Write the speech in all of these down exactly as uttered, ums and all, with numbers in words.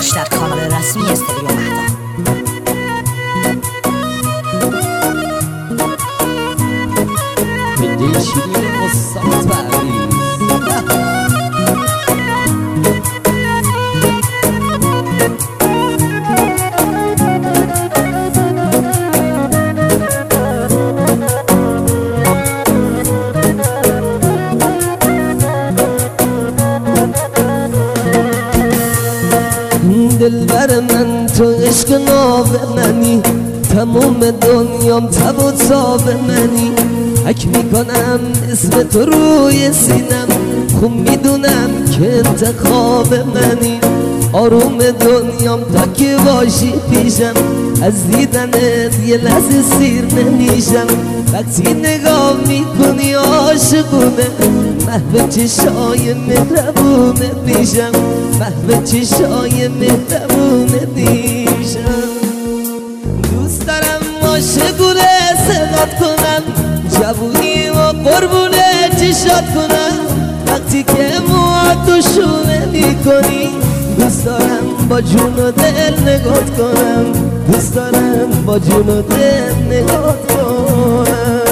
داشت در کانال رسمی استودیو مهدا. بنده شیرین استاد پرویز دلبر من تو عشق ناب منی، تموم دنیام تب و تاب منی. حک میکنم اسم تو روی سینم، خوب میدونم که انتخاب منی. آروم دنیام تا که باشی پیشم، از دیدنت یه لحظه سیر نمیشم. وقتی نگاه میکنی عاشقونه، محو چشای مهربونه میشم، محو چشای مهربونه میشم. دوست دارم عاشقونه صدات کنم، جوونی و قربونه چشات کنم. وقتی که موهاتو شونه میکنی، دوست دارم با جون و دل نگات کنم، دوست دارم با جون و دل نگات کنم.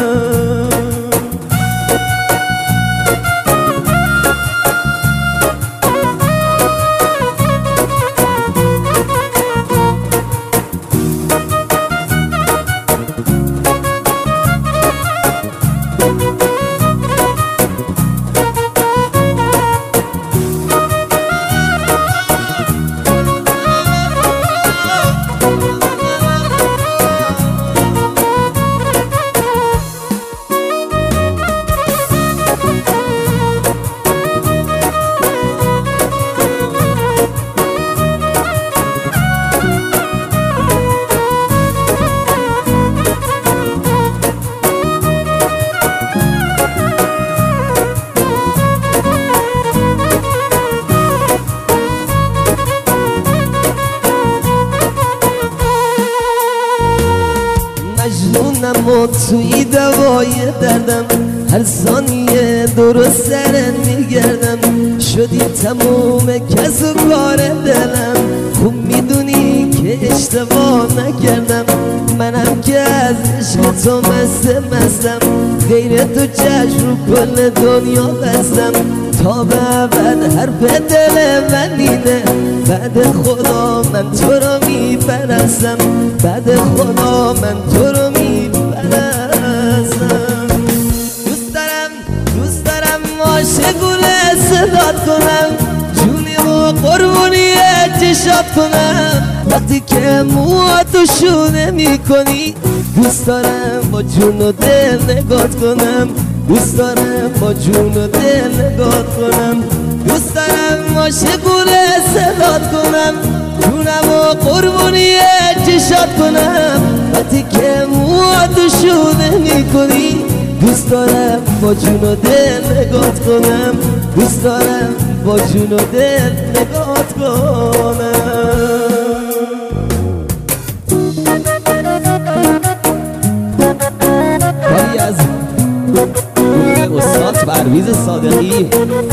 مجنونم و توی دوای دردم، هر ثانیه درست سرت میگردم. شدی تموم کس و کار دلم، خوب میدونی که اشتباه نکردم. منم که از عشق تو مست مستم، غیر تو چشم رو کل دنیا بستم. تا به ابد حرف دل من اینه، بعد خدا من تو رو میپرستم، بعد خدا من تو رو میپرستم. دوست دارم دوست دارم عاشقونه صدات کنم، جونی و قربونی چشات کنم. وقتی که موهاتو شونه میکنی، دوست دارم با جون و دل نگات کنم، دوست دارم با جون و دل نگات کنم. دوست دارم عاشقونه صدات کنم، جونم و قربونی چشات کنم. وقتی که موهاتو شونه میکنی، دوست دارم با جون و دل نگات کنم، دوست دارم با جون و دل نگات کنم. کاری از استاد پرویز صادقی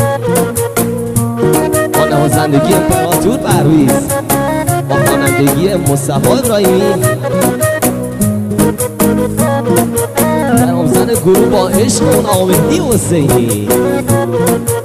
با نوازندگی امپراتور پرویز، با خوانندگی مصطفی ابراهیمی، در آموزن گروه با عشق و ناامیدی حسینی.